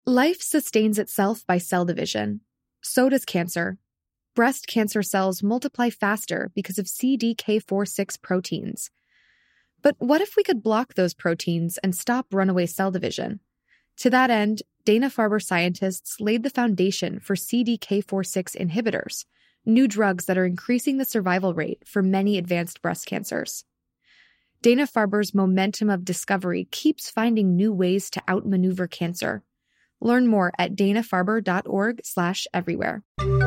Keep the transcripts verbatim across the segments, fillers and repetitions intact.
Life sustains itself by cell division. So does cancer. Breast cancer cells multiply faster because of C D K four six proteins. But what if we could block those proteins and stop runaway cell division? To that end, Dana-Farber scientists laid the foundation for C D K four six inhibitors, new drugs that are increasing the survival rate for many advanced breast cancers. Dana-Farber's momentum of discovery keeps finding new ways to outmaneuver cancer. Learn more at danafarber.org slash everywhere.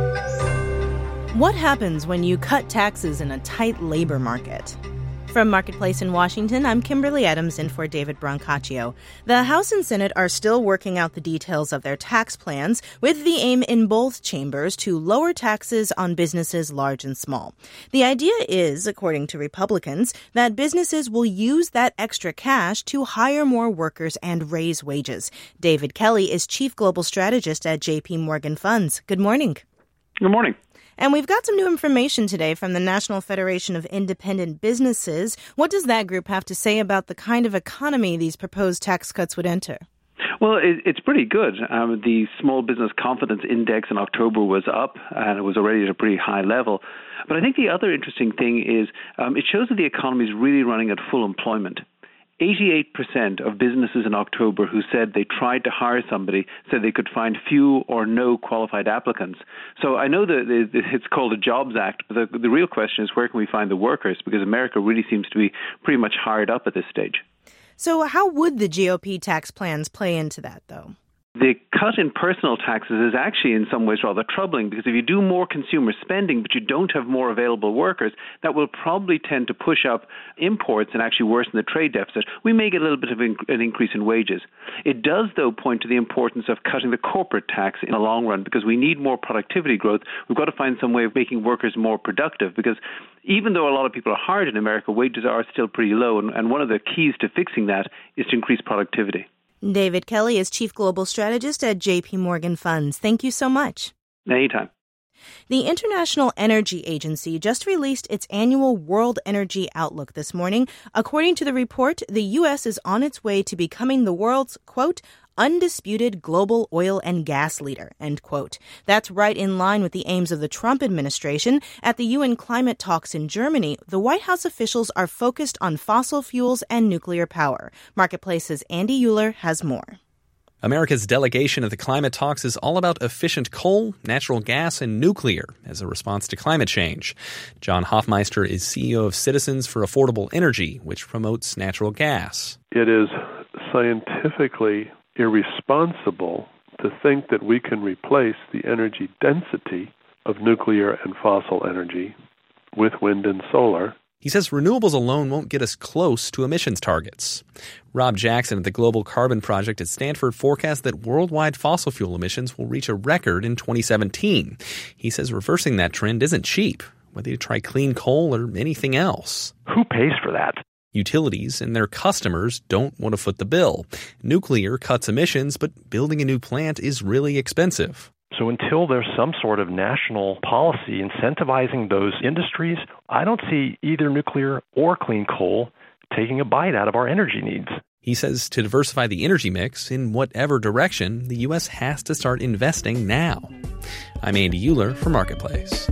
What happens when you cut taxes in a tight labor market? From Marketplace in Washington, I'm Kimberly Adams in for David Brancaccio. The House and Senate are still working out the details of their tax plans, with the aim in both chambers to lower taxes on businesses large and small. The idea is, according to Republicans, that businesses will use that extra cash to hire more workers and raise wages. David Kelly is Chief Global Strategist at J P Morgan Funds. Good morning. Good morning. And we've got some new information today from the National Federation of Independent Businesses. What does that group have to say about the kind of economy these proposed tax cuts would enter? Well, it, it's pretty good. Um, the Small Business Confidence Index in October was up, and it was already at a pretty high level. But I think the other interesting thing is um, it shows that the economy is really running at full employment. eighty-eight percent of businesses in October who said they tried to hire somebody said they could find few or no qualified applicants. So I know that it's called a Jobs Act, but the, the real question is where can we find the workers? Because America really seems to be pretty much hard up at this stage. So how would the G O P tax plans play into that, though? The cut in personal taxes is actually in some ways rather troubling, because if you do more consumer spending but you don't have more available workers, that will probably tend to push up imports and actually worsen the trade deficit. We may get a little bit of an increase in wages. It does, though, point to the importance of cutting the corporate tax in the long run, because we need more productivity growth. We've got to find some way of making workers more productive, because even though a lot of people are hired in America, wages are still pretty low, and, and one of the keys to fixing that is to increase productivity. David Kelly is Chief Global Strategist at J P Morgan Funds. Thank you so much. Anytime. The International Energy Agency just released its annual World Energy Outlook this morning. According to the report, the U S is on its way to becoming the world's, quote, undisputed global oil and gas leader, end quote. That's right in line with the aims of the Trump administration. At the U N climate talks in Germany, the White House officials are focused on fossil fuels and nuclear power. Marketplace's Andy Euler has more. America's delegation at the climate talks is all about efficient coal, natural gas, and nuclear as a response to climate change. John Hofmeister is C E O of Citizens for Affordable Energy, which promotes natural gas. It is scientifically irresponsible to think that we can replace the energy density of nuclear and fossil energy with wind and solar. He says renewables alone won't get us close to emissions targets. Rob Jackson at the Global Carbon Project at Stanford forecasts that worldwide fossil fuel emissions will reach a record in twenty seventeen. He says reversing that trend isn't cheap, whether you try clean coal or anything else. Who pays for that? Utilities and their customers don't want to foot the bill. Nuclear cuts emissions, but building a new plant is really expensive. So until there's some sort of national policy incentivizing those industries, I don't see either nuclear or clean coal taking a bite out of our energy needs. He says to diversify the energy mix in whatever direction, the U S has to start investing now. I'm Andy Euler for Marketplace.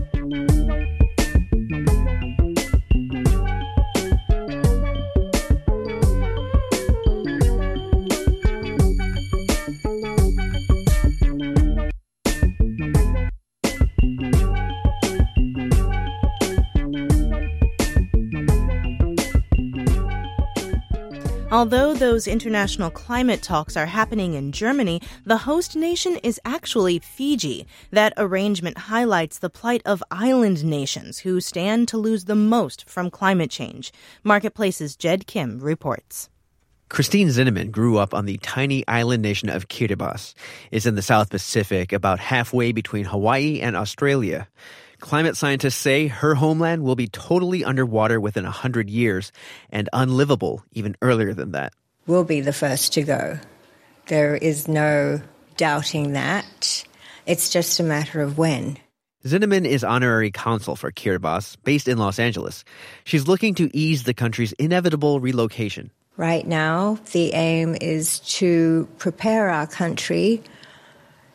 Although those international climate talks are happening in Germany, the host nation is actually Fiji. That arrangement highlights the plight of island nations who stand to lose the most from climate change. Marketplace's Jed Kim reports. Christine Zinnemann grew up on the tiny island nation of Kiribati. It's in the South Pacific, about halfway between Hawaii and Australia. Climate scientists say her homeland will be totally underwater within one hundred years and unlivable even earlier than that. We'll be the first to go. There is no doubting that. It's just a matter of when. Zinnemann is honorary consul for Kiribati, based in Los Angeles. She's looking to ease the country's inevitable relocation. Right now, the aim is to prepare our country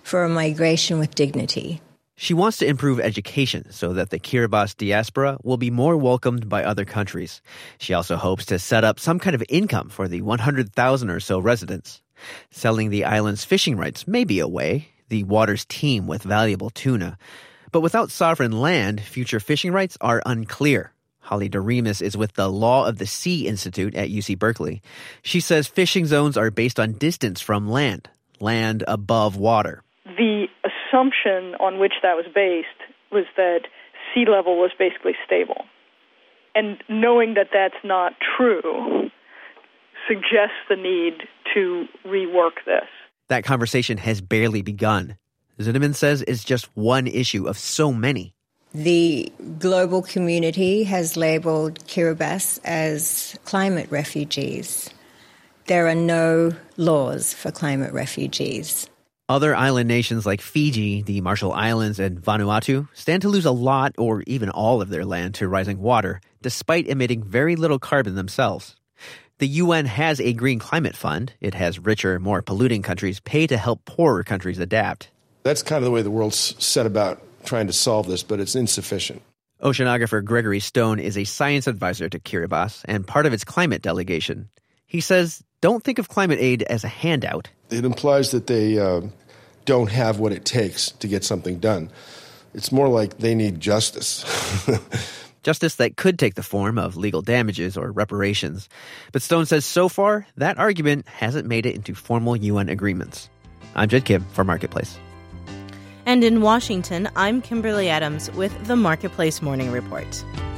for a migration with dignity. She wants to improve education so that the Kiribati diaspora will be more welcomed by other countries. She also hopes to set up some kind of income for the one hundred thousand or so residents. Selling the island's fishing rights may be a way. The waters teem with valuable tuna. But without sovereign land, future fishing rights are unclear. Holly Doremus is with the Law of the Sea Institute at U C Berkeley. She says fishing zones are based on distance from land, land above water. The assumption on which that was based was that sea level was basically stable. And knowing that that's not true suggests the need to rework this. That conversation has barely begun. Zinnemann says it's just one issue of so many. The global community has labeled Kiribati as climate refugees. There are no laws for climate refugees. Other island nations like Fiji, the Marshall Islands, and Vanuatu stand to lose a lot or even all of their land to rising water, despite emitting very little carbon themselves. The U N has a green climate fund. It has richer, more polluting countries pay to help poorer countries adapt. That's kind of the way the world's set about trying to solve this, but it's insufficient. Oceanographer Gregory Stone is a science advisor to Kiribati and part of its climate delegation. He says, don't think of climate aid as a handout. It implies that they uh, don't have what it takes to get something done. It's more like they need justice. Justice that could take the form of legal damages or reparations. But Stone says so far, that argument hasn't made it into formal U N agreements. I'm Jed Kim for Marketplace. And in Washington, I'm Kimberly Adams with the Marketplace Morning Report.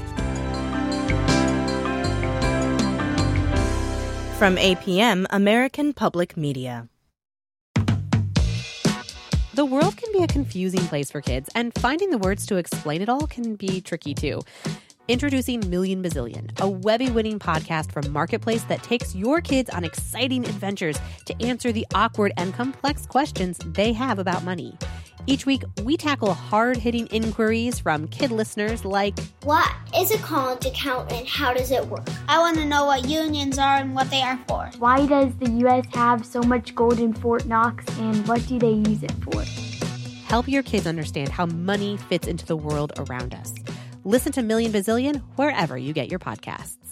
From A P M, American Public Media. The world can be a confusing place for kids, and finding the words to explain it all can be tricky too. Introducing Million Bazillion, a Webby-winning podcast from Marketplace that takes your kids on exciting adventures to answer the awkward and complex questions they have about money. Each week, we tackle hard-hitting inquiries from kid listeners like, what is a college account and how does it work? I want to know what unions are and what they are for. Why does the U S have so much gold in Fort Knox and what do they use it for? Help your kids understand how money fits into the world around us. Listen to Million Bazillion wherever you get your podcasts.